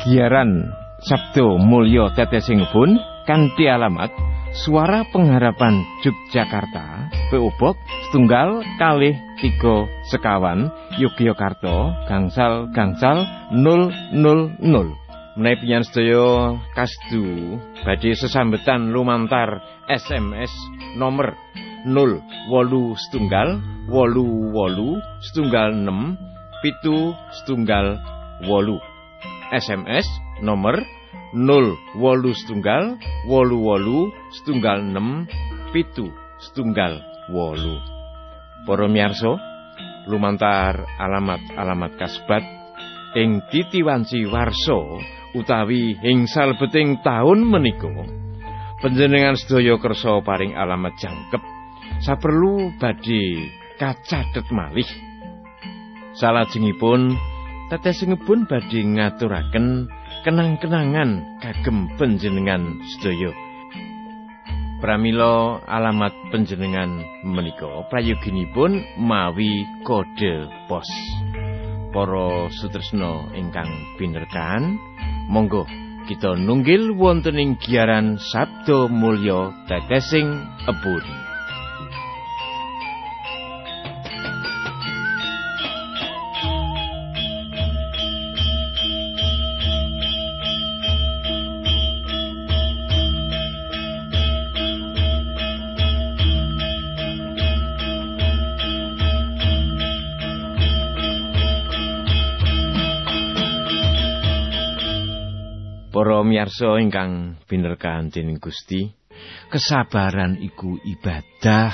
Giaran Sabdo Mulya Tetesing Ebun kanthi alamat Suara Pengharapan Yogyakarta, PO Box 123 Sekawan, Yogyakarta, gangsal 000. Menawi panjenengan sedaya kasdu badhe sesambetan lumantar SMS nomor 081887678. SMS nomor 081887678. Para miyarsa, lumantar alamat kasebat ing titiwanci warsa utawi ing salebeting taun menika panjenengan sedaya kersa paring alamat jangkep saperlu badhe kacathet malih. Salajengipun Tetesing Ebun badhe ngaturaken kenang-kenangan kagem panjenengan sedaya. Pramila alamat panjenengan menika prayoginipun mawi kode pos. Para sutresna ingkang pinerkan, monggo kita nunggil wonten ing giaran Sabdo Mulya Tetesing Ebun. Para miyarsa ingkang pinerkan dening Gusti, kesabaran iku ibadah.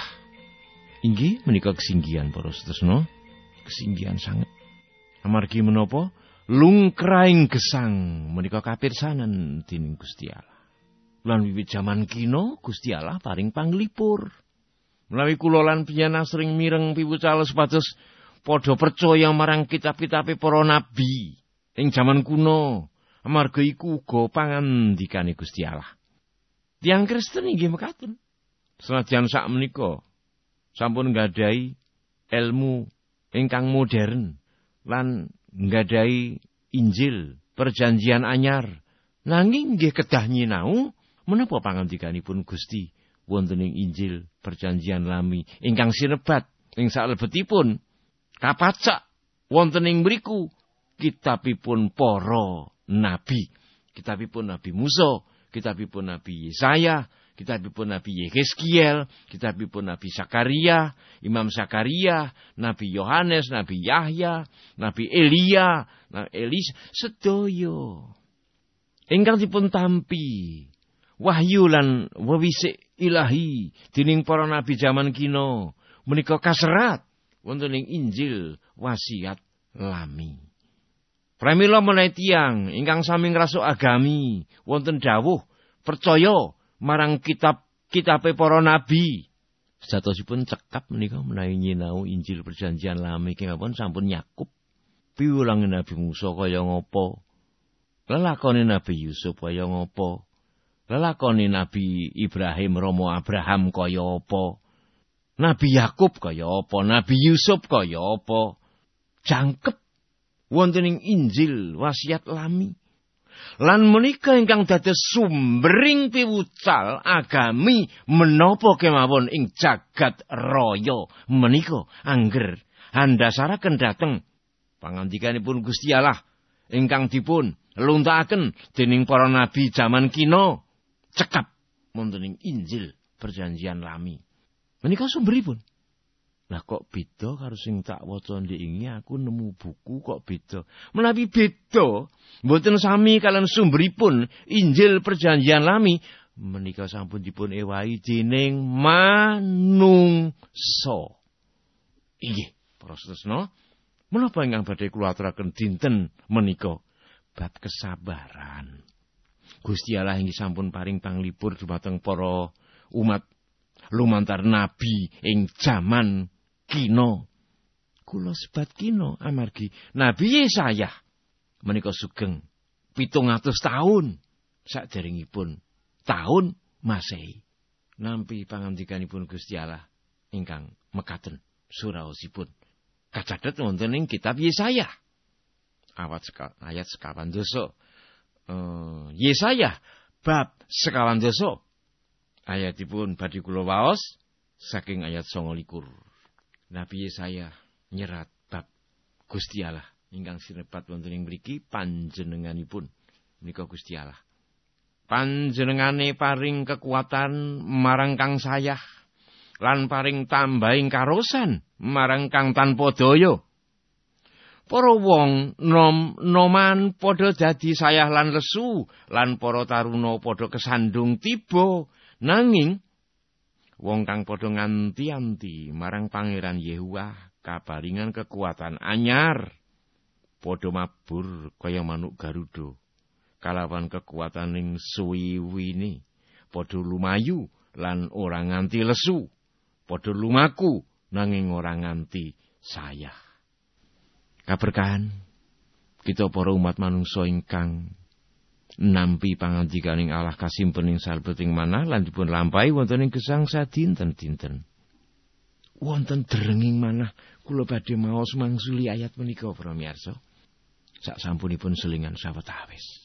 Inggih menika kesinggihan para sutresna, kesinggihan sanget. Amargi menapa lungkraing gesang menika kapirsanan dening Gusti Allah. Lan wiwit jaman kina Gusti Allah paring panglipur. Menawi kula lan panjenengan asring mireng piwucal supados padha percaya marang kitab-kitabe para nabi ing jaman kuno. Amarga iku uga pangandikane Gusti Allah. Tiyang Kristen inggih mekaten. Senajan sak menika sampun nggadahi ilmu ingkang modern lan nggadahi Injil Perjanjian Anyar, nanging nggih kedah nyinau menapa pangandikanipun Gusti wonten ing Injil Perjanjian Lami ingkang sinebat ing salebetipun kapacak wonten ing mriku kitabipun para Nabi, kitabipun Nabi Musa, kitabipun Nabi Yesaya, kitabipun Nabi Yehezkiel, kitabipun Nabi Zakaria, Imam Zakaria, Nabi Yohanes, Nabi Yahya, Nabi Elia, Nabi Elis, sedaya ingkang dipun tampi wahyu lan wewisik ilahi dening para nabi jaman kina menika kaserat wonten ing Injil Wasiat Lami. Pramila menawi tiyang ingkang sami ngrasuk agami wonten dawuh percaya marang kitab-kitabe para nabi. Sejatosipun cekap menika menawi nyinau Injil Perjanjian Lami kemawon sampun nyakup piwulange Nabi Musa kaya ngapa, lelakone Nabi Yusuf kaya ngapa, lelakone Nabi Ibrahim Romo Abraham kaya apa, Nabi Yakub kaya apa, Nabi Yusuf kaya apa, jangkep wonten ing Injil Wasiat Lami. Lan menika ingkang dados sumbering piwucal agami menapa kemawon ing jagat raya menika angger andhasaraken dhateng pangandikanipun Gusti Allah ingkang dipun luntakaken dening para nabi jaman kina cekap wonten ing Injil Perjanjian Lami. Menika sumberipun. Lah kok beda karo sing tak waca ndingi aku nemu buku kok beda. Menawi beda mboten sami kalian sumberipun Injil Perjanjian Lami menika sampun dipun ewahi dening manungsa. Inggih, para sutresna, menapa ingkang badhe kula aturaken dinten menika bab kesabaran. Gusti Allah inggih sampun paring panglipur dumateng para umat lumantar nabi ing jaman kina. Kula sebat kina amargi Nabi Yesaya menika sugeng 700 taun saderengipun taun Masehi nampi pangandikanipun Gusti Allah ingkang mekaten suraosipun kacathet wonten ing kitab Yesaya ayat 12. Yesaya bab 51 ayatipun badhe kula waos saking ayat 29. Nabi Yesaya nyerat bab Gusti Allah ingkang sinebat wonten ing mriki panjenenganipun menika Gusti Allah. Panjenengane paring kekuatan marang kang sayah lan paring tambahing karosan marang kang tanpa daya. Para wong nom-noman padha dadi sayah lan lesu, lan para taruna padha kesandung tiba, nanging wong kang padha nganti-anti marang Pangeran Yehuwa kaparingan kekuatan anyar, padha mabur kaya manuk Garuda, kalawan kekuwataning suwiwine, padha lumayu lan ora nganti lesu, padha lumaku nanging ora nganti sayah. Kaberkahan kita para umat manungsa ingkang nampi pangandikaning Allah kasimpen ing salebeting manah lan dipun lampahi wonten ing gesang sadinten-dinten. Wonten drenging manah kula badhe maos mangsuli ayat menika para miyarsa. Sak sampunipun selingan sawetawis.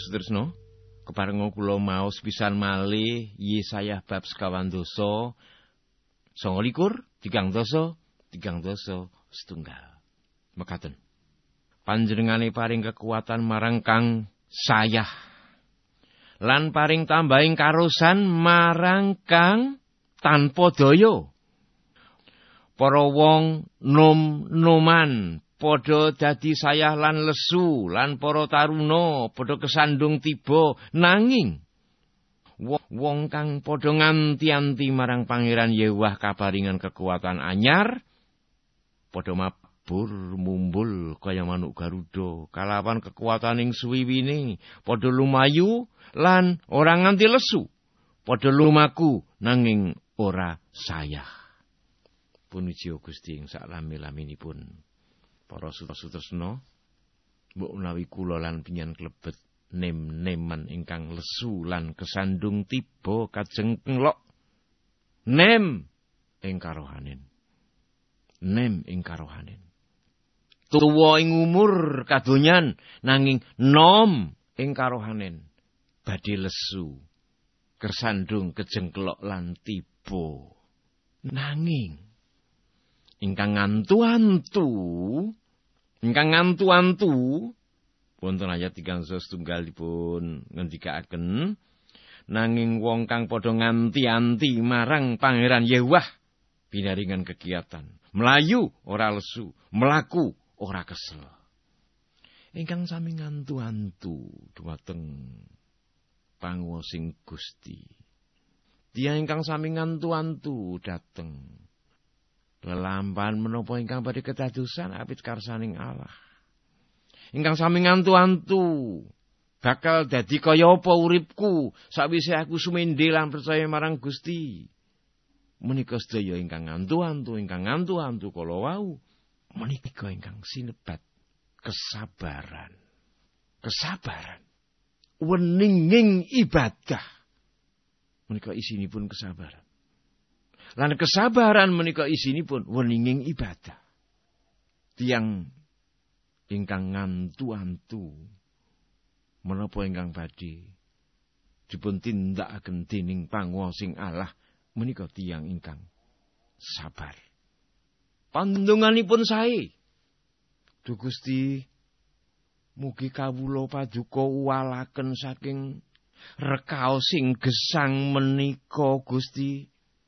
Sutresno, keparenga kula maos pisan malih Yesaya bab 29 3 setunggal. Mekaten. Panjenengane paring kekuatan marang kang sayah lan paring tambahing karosan marang kang tanpa daya. Para wong nom-noman padha dadi sayah lan lesu, lan para taruna padha kesandung tiba, nanging wong kang padha nganti-anti marang Pangeran Yewah kaparingan kekuatan anyar, padha mabur mumbul kaya manuk Garuda, kalawan kekuwataning suwiwine, padha lumayu lan ora nganti lesu, padha lumaku nanging ora sayah. Punuji Gusti ing saklami-laminipun. Para Sutresna, mbok menawi kula lan pinyen klebet nem-neman ingkang lesu lan kesandung tiba kajeng nglok. Nem ing karohanen. Nem ing karohanen. Tuwa ing umur kadonyan nanging nom ing karohanen. Badhe lesu, kesandung kejengklok lan tiba. Nanging ingkang ngantu-antu wonten ayat 3 setunggal dipun ngendikaaken, nanging wong kang padha nganti-anti marang Pangeran Yewah binaringan kegiatan, melayu ora lesu, melaku ora kesel. Ingkang sami ngantu-antu dhumateng panguwasing Gusti. Tiyang ingkang sami ngantu-antu dateng lelampahan menapa ingkang badhe kedadosan apit karsaning Allah. Ingkang sami ngantu-antu bakal dadi kaya apa uripku sawise aku sumendhe lan percaya marang Gusti. Menika sedaya ingkang ngantu-antu kala wau menika ingkang sinebat kesabaran. Kesabaran. Weninging ibadah. Menika isinipun kesabaran. Lan kesabaran menika isinipun weninging ibadah. Tiyang ingkang ngantu-antu menapa ingkang badhe dipun tindakaken dening panguwasing Allah menika tiyang ingkang sabar. Pandonganipun sae. Duh Gusti, mugi kawula paduka uwalaken saking rekaos sing gesang menika Gusti.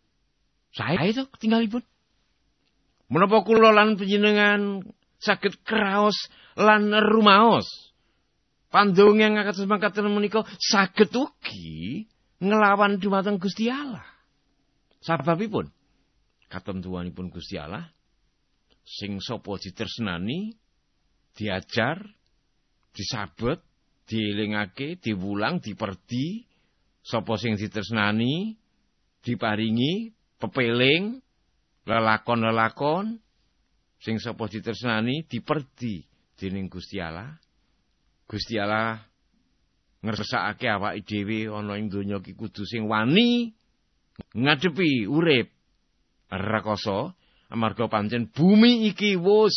Sae to tinggalipun. Menapa kula lan panjenengan saged kraos lan rumaos. Pandonga ngatos mangkaten menika saged ugi nglawan dhumateng Gusti Allah. Sababipun katentuanipun Gusti Allah sing sapa ditresnani, diajar, disabet, dielingake, diwulang, diperdi, sapa sing ditresnani, diparingi pepeling, lelakon-lelakon, sing sapa ditresnani diperdi dening Gusti Allah. Gusti Allah ngersakake awake dhewe ana ing donya iki kudu sing wani ngadepi urip rekoso, amarga pancen bumi iki wis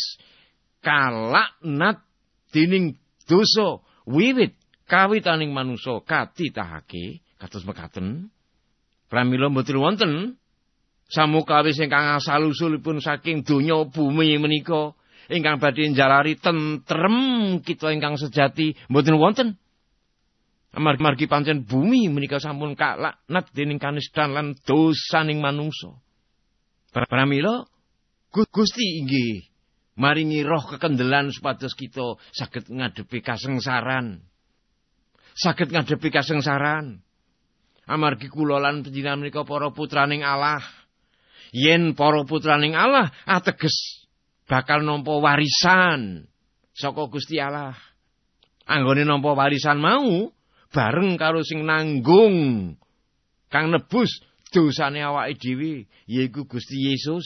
kalaknat dening dosa wiwit kawitaning manungsa katitahake kados mekaten. Pramila mboten wonten samukawis ingkang asal-usulipun saking donya bumi menika ingkang badhe njalari tentrem kita ingkang sejati mboten wonten. Amargi pancen bumi menika sampun kalaknat dening kanistan lan dosaning manungsa. Pramila Gusti inggih maringi roh kekendelan supados kita saged ngadepi kasengsaran. Saged ngadepi kasengsaran. Amargi kula lan panjenengan menika para putraning Allah. Yen para putraning Allah ateges bakal nampa warisan saka Gusti Allah. Anggone nampa warisan mau bareng karo sing nanggung kang nebus dosane awake dhewe yaiku Gusti Yesus.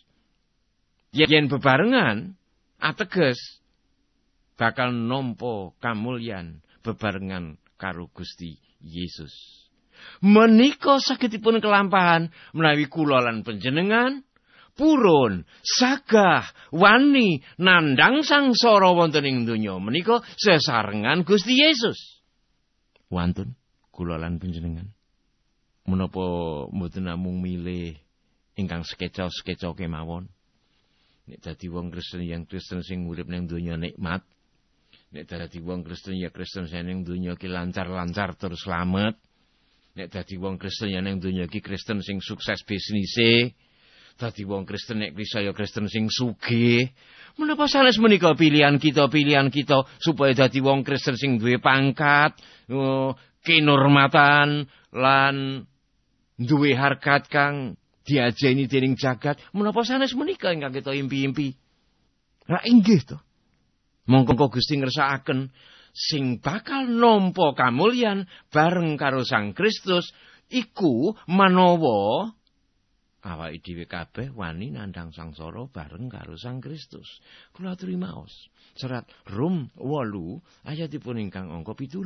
Yen bebarengan ateges bakal nampa kamulyan bebarengan karo Gusti Yesus. Menika sagedipun kelampahan menawi kula lan panjenengan purun sagah wani nandhang sangsara wonten ing donya menika sesarengan Gusti Yesus. wantun kula lan panjenengan. Menapa mboten namung milih ingkang sekeca-sekeca kemawon. Nek dadi wong Kristen yang Kristen sing urip ning donya nikmat. Nek dadi wong Kristen ya Kristen sing ning donya ki lancar-lancar terus slamet. Nek dadi wong Kristen ya ning donya ki Kristen sing sukses bisnise. Dadi wong Kristen nek saya Kristen sing sugih. Menapa sanes menika pilihan kita supaya dadi wong Kristen sing duwe pangkat, kinurmatan lan duwe harkat kang diajeni dening jagat. Menapa sanes menika ingkang kita impi-impi? Lah inggih to. Monggo Gusti ngersakaken sing bakal nampa kamulyan bareng karo Sang Kristus iku manawa awake dhewe kabeh wani nandhang sangsara bareng karo Sang Kristus. Kula aturi maos. Serat Rom 8 ayatipun ingkang angka 17.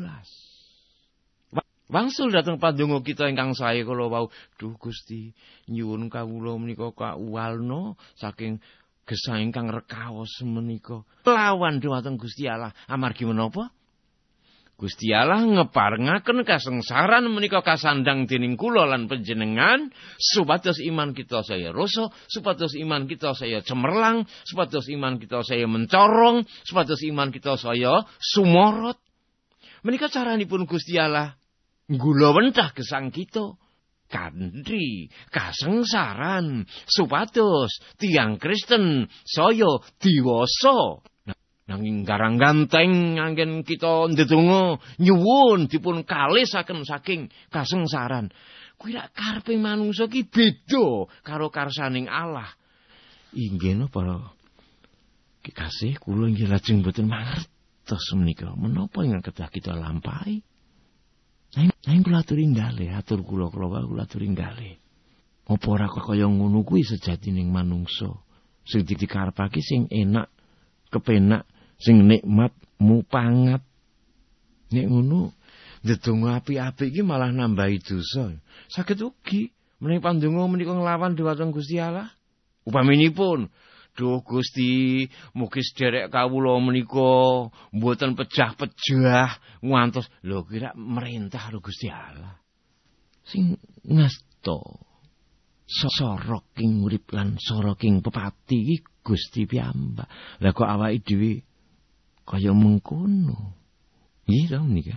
Wangsul dhateng pandonga kita ingkang sae kala wau, duh Gusti, nyuwun kawula menika kauwalna saking gesah ingkang rekaos menika. Lawan dhumateng Gusti Allah amargi menapa? Gusti Allah ngeparengaken kasengsaran menika kasandang dening kula lan panjenengan supados iman kita saya rasa, supados iman kita saya cemerlang, supados iman kita saya mencorong, supados iman kita saya sumorot. Menika caranipun Gusti Allah nggula wentah gesang kita kanthi kasengsaran supados tiyang Kristen saya diwasa. Nanging garang ganteng anggen kita ndedonga nyuwun dipun kalisaken saking kasengsaran. Kuwi rak karepe manungsa ki beda karo karsaning Allah. Inggih para kekasih kula inggih lajeng boten mangertos menika menapa ingkang kedah kita lampahi. Nanging kula aturi nggale, atur kula kula aturi nggale. Apa ora kaya ngono kuwi sejatining manungsa sing dikarepake sing enak, kepenak, sing nikmat, mupangat. Nek ngono, ndedonga apik-apik iki malah nambahi dosa. Saged ugi menawi pandonga menika nglawan dhumateng Gusti Allah. Upaminipun, duh Gusti, mugi sederek kawula menika mboten pejah-pejah ngantos lho kira merintah karo Gusti Allah. Sing ngasta sorok ing urip lan sorok ing pepati iki Gusti piyambak. Lah kok awake dhewe kaya mengkono. Iya to menika.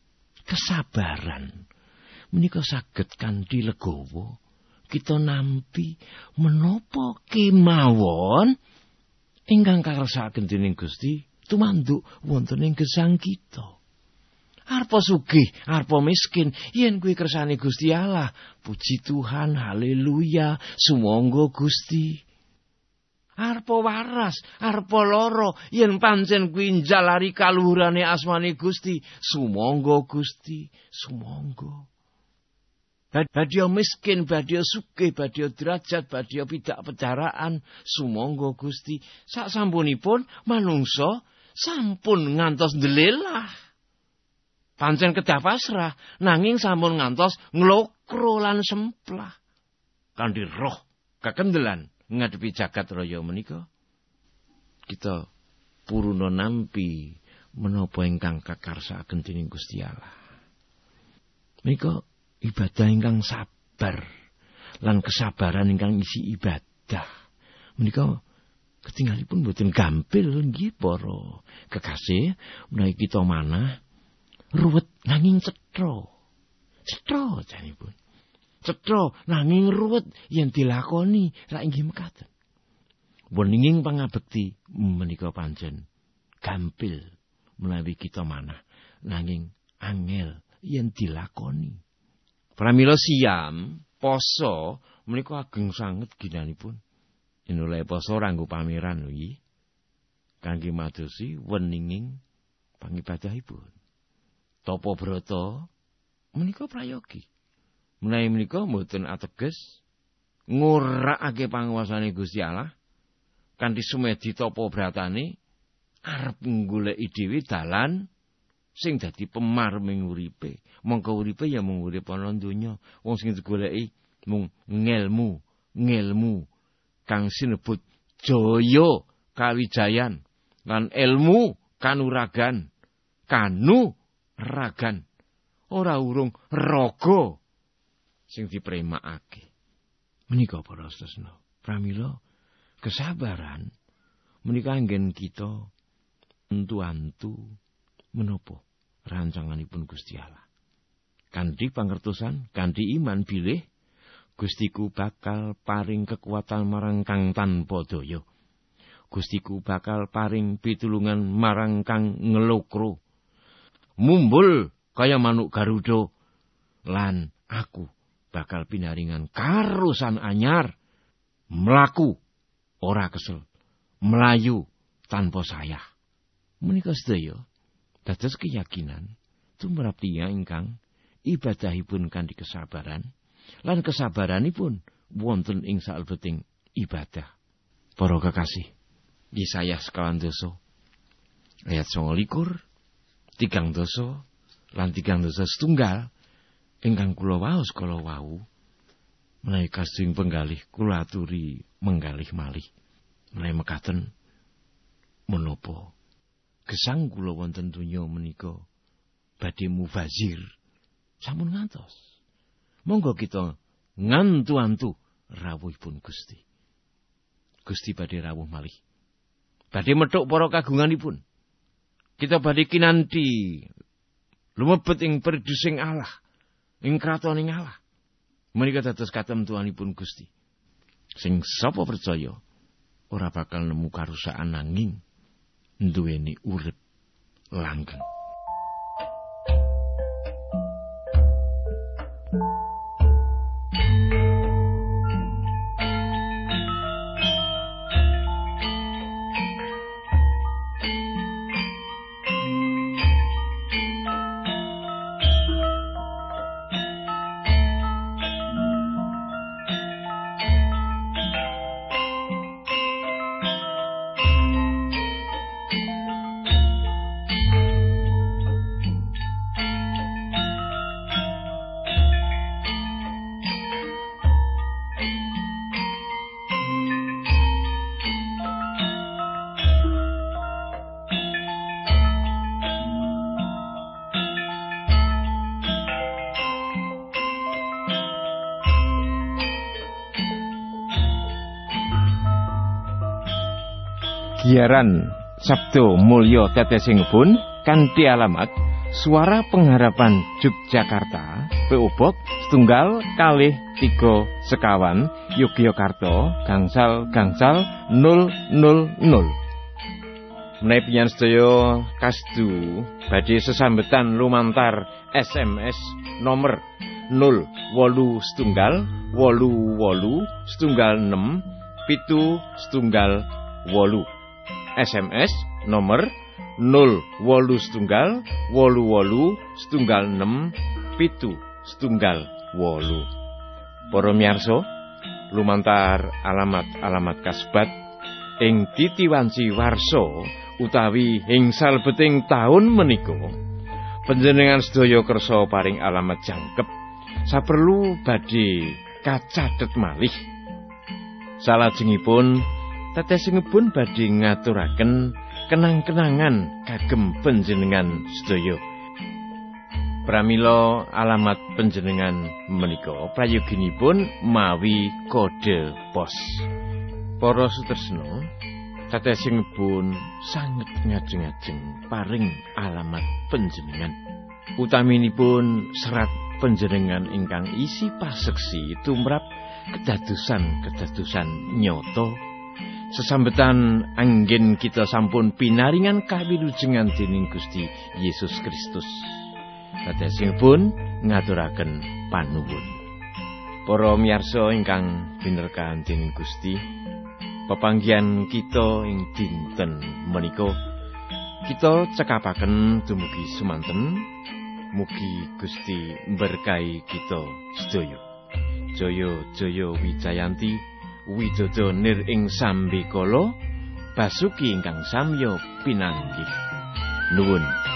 Kesabaran menika saged kanthi legawa kita nampi menapa kemawon ingkang karsakaken dening Gusti tumanduk wonten ing gesang kita. Arpa sugih, arpa miskin, yen kuwi kersane Gusti Allah. Puji Tuhan, haleluya, sumangga Gusti. Arpa waras, arpa lara, yen pancen kuwi njalari kaluhurane asmane Gusti, sumangga Gusti, sumangga. Badya miskin, badya sugih, badya derajat, badya pidak pecaraan, sumangga Gusti. Sak sampunipun manungsa sampun ngantos ndelelah. Pancen kedah pasrah, nanging sampun ngantos nglokro lan semplah. Kanthi roh kekendelan ngadepi jagat raya menika. Kita puruna nampi menapa ingkang kakarsakaken dening Gusti Allah. Menika ibadah ingkang sabar lan kesabaran ingkang isi ibadah. Menika ketinggalipun boten gampil nggih para kekasih menawi kita manah ruwet nanging cetha. Cetha janipun. Cetha nanging ruwet yen dilakoni ra inggih mekaten. Weninging pangabekti menika pancen gampil menawi kita manah nanging angel yen dilakoni. Pramila siyam poso menika ageng sanget ginanipun. Yen oleh poso ranggo pameran iki kangge madosi weninging pangibadahipun. Tapa brata menika prayogi. Menawi menika mboten ateges ngurakake panguwasane Gusti Allah kanthi sumedi tapa bratane arep nggoleki dhewe dalan sing dadi pemarming uripe. Mongko uripe ya mung urip ana donya. Wong sing digoleki mung ngelmu kang sinebut jaya kawijayan lan ilmu kanuragan ragan. ora urung raga sing dipremakake. Menika para tresna, pramila kesabaran menika anggen kita antu-antu menapa rancanganipun Gusti Allah. Kanthi pangertosan, kanthi iman bilih Gustiku bakal paring kekuatan marang kang tanpa daya. Gustiku bakal paring pitulungan marang kang ngelokro. Mumbul kaya manuk Garuda lan aku bakal pinaringan karusan anyar, mlaku ora kesel, melayu tanpa sayah. Menika sedaya dados keyakinan tumrap tiyang ingkang ibadahipun kanthi kesabaran lan kesabaranipun wonten ing salebeting ibadah. Para kekasih, Yesaya 9 ayat 29, 3 lan 3 setunggal ingkang kula waos kala wau menawi kasing penggalih kula aturi menggalih malih menawi mekaten menapa gesang kula wonten donya menika badhe mubazir sampun ngantos. Monggo kita ngantu-antu rawuhipun Gusti. Gusti badhe rawuh malih. Badhe methuk para kagunganipun. Kita badhe kinanthi lumebet ing perdusing Allah, ing kratoning Allah. Menika dados katemtuanipun Gusti. Sing sapa percaya ora bakal nemu karusaan nanging duweni urip langgeng. Giaran Sabdo Mulya Tetesingipun kanthi alamat Suara Pengharapan Yogyakarta, PO Box 123 Sekawan, Yogyakarta, gangsal 000. Menawi panjenengan sedaya kasdu badhe sesambetan lumantar SMS nomor 087888 6 SMS nomor 088886 Para miyarsa, lumantar alamat kasebat ing titiwanci warsa utawi ing salebeting taun menika panjenengan sedaya kersa paring alamat jangkep saperlu badhe kacathet malih. Salajengipun tetesingipun badhe ngaturaken kenang-kenangan kagem panjenengan sedaya. Pramila alamat panjenengan menika prayoginipun mawi kode pos. Para sutresna, tetesingipun sanget ngajeng-ajeng paring alamat panjenengan. Utaminipun serat panjenengan ingkang isi paseksi tumrap kedadosan nyata. Sesambetan anggen kita sampun pinaringan kawilujengan dening Gusti Yesus Kristus. Tetesingipun ngaturaken panuwun. Para miyarsa ingkang binerkahan dening Gusti, pepanggihan kita ing dinten menika kita cekapaken dumugi semanten. Mugi Gusti berkahi kita sedaya. Jaya Wijayanti Widodo nir ing sambikala basuki ingkang samya pinanggih. Nuwun.